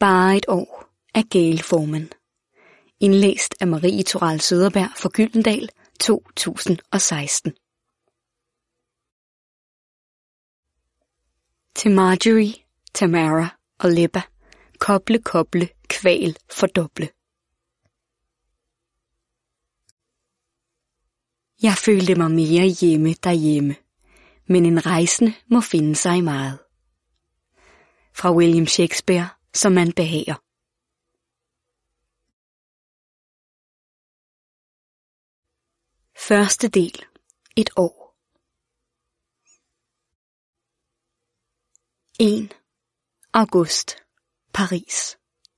Bare et år af Gayle Forman. Indlæst af Marie Toral Søderberg fra Gyldendal 2016. Til Marjorie, Tamara og Lebba. Koble, kval, fordoble. Jeg følte mig mere hjemme derhjemme, men en rejsende må finde sig i meget. Fra William Shakespeare, som man behager. Første del. Et år. 1. august. Paris.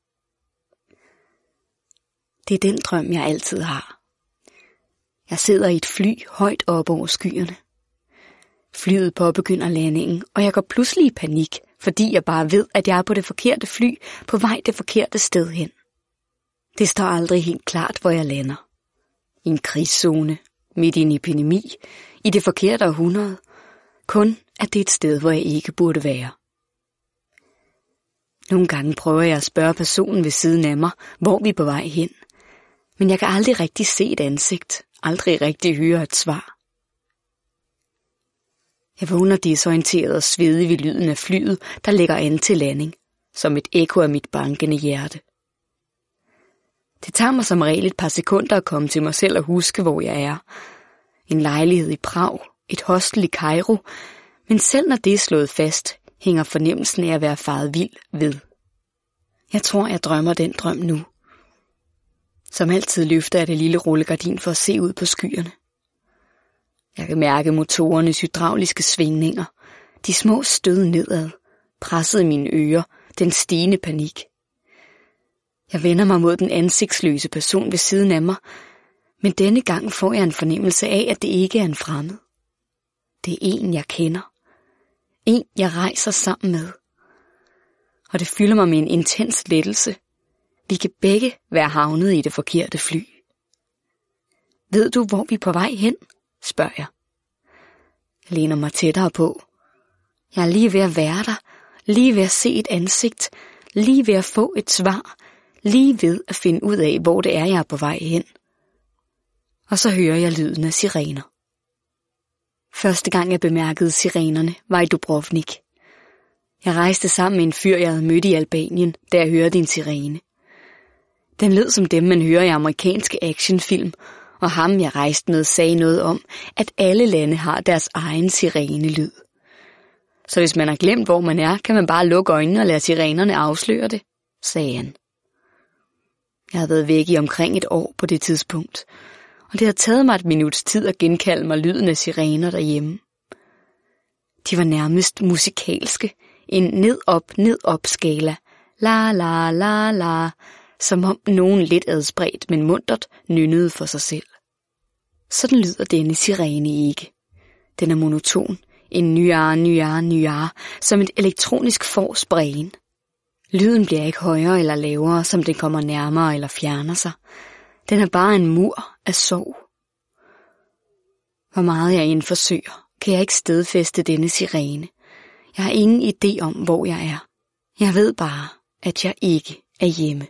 Det er den drøm, jeg altid har. Jeg sidder i et fly højt oppe over skyerne. Flyet påbegynder landingen, og jeg går pludselig i panik, fordi jeg bare ved, at jeg er på det forkerte fly, på vej det forkerte sted hen. Det står aldrig helt klart, hvor jeg lander. I en krigszone, midt i en epidemi, i det forkerte århundrede. Kun at det er et sted, hvor jeg ikke burde være. Nogle gange prøver jeg at spørge personen ved siden af mig, hvor vi er på vej hen. Men jeg kan aldrig rigtig se et ansigt, aldrig rigtig høre et svar. Jeg vågner desorienteret og svedig ved lyden af flyet, der lægger an til landing, som et ekko af mit bankende hjerte. Det tager mig som regel et par sekunder at komme til mig selv og huske, hvor jeg er. En lejlighed i Prag, et hostel i Kairo, men selv når det er slået fast, hænger fornemmelsen af at være faret vild ved. Jeg tror, jeg drømmer den drøm nu. Som altid løfter jeg det lille rullegardin for at se ud på skyerne. Jeg kan mærke motorernes hydrauliske svingninger, de små stød nedad, presset i mine ører, den stigende panik. Jeg vender mig mod den ansigtsløse person ved siden af mig, men denne gang får jeg en fornemmelse af, at det ikke er en fremmed. Det er en, jeg kender. En, jeg rejser sammen med. Og det fylder mig med en intens lettelse. Vi kan begge være havnet i det forkerte fly. Ved du, hvor vi er på vej hen? Spørger jeg. Jeg læner mig tættere på. Jeg er lige ved at være der, lige ved at se et ansigt, lige ved at få et svar, lige ved at finde ud af, hvor det er, jeg er på vej hen. Og så hører jeg lyden af sirener. Første gang jeg bemærkede sirenerne, var i Dubrovnik. Jeg rejste sammen med en fyr, jeg havde mødt i Albanien, da jeg hørte en sirene. Den lød som dem, man hører i amerikanske actionfilm, og ham, jeg rejste med, sagde noget om, at alle lande har deres egen sirenelyd. Så hvis man har glemt, hvor man er, kan man bare lukke øjnene og lade sirenerne afsløre det, sagde han. Jeg havde været væk i omkring et år på det tidspunkt, og det havde taget mig et minuts tid at genkalde mig lyden af sirener derhjemme. De var nærmest musikalske, en ned-op skala, la la la la, som om nogen lidt adspredt, men muntert nynnede for sig selv. Sådan lyder denne sirene ikke. Den er monoton, en nyare, som et elektronisk fors brægen. Lyden bliver ikke højere eller lavere, som den kommer nærmere eller fjerner sig. Den er bare en mur af sorg. Hvor meget jeg end forsøger, kan jeg ikke stedfæste denne sirene. Jeg har ingen idé om, hvor jeg er. Jeg ved bare, at jeg ikke er hjemme.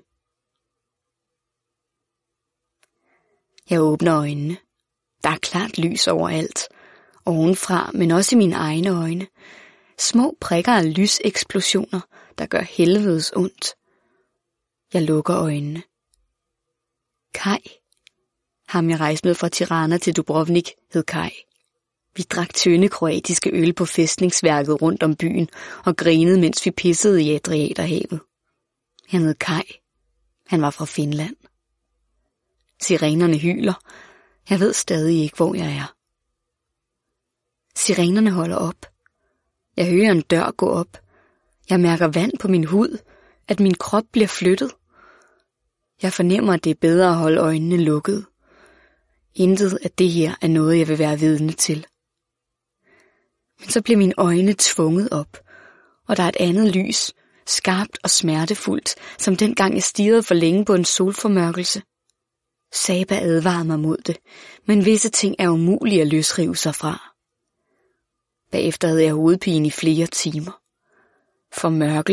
Jeg åbner øjnene. Der er klart lys overalt. Ovenfra, men også i mine egne øjne. Små prikker af lyseksplosioner, der gør helvedes ondt. Jeg lukker øjnene. Kai. Ham jeg rejste med fra Tirana til Dubrovnik, hed Kai. Vi drak tynde kroatiske øl på fæstningsværket rundt om byen og grinede, mens vi pissede i Adriaterhavet. Han hed Kai. Han var fra Finland. Sirenerne hyler. Jeg ved stadig ikke, hvor jeg er. Sirenerne holder op. Jeg hører en dør gå op. Jeg mærker vand på min hud, at min krop bliver flyttet. Jeg fornemmer, at det er bedre at holde øjnene lukkede. Intet af det her er noget, jeg vil være vidne til. Men så bliver mine øjne tvunget op, og der er et andet lys, skarpt og smertefuldt, som dengang jeg stirrede for længe på en solformørkelse. Saba advarede mig mod det, men visse ting er umulige at løsrive sig fra. Bagefter havde jeg hovedpine i flere timer. Formørkelsen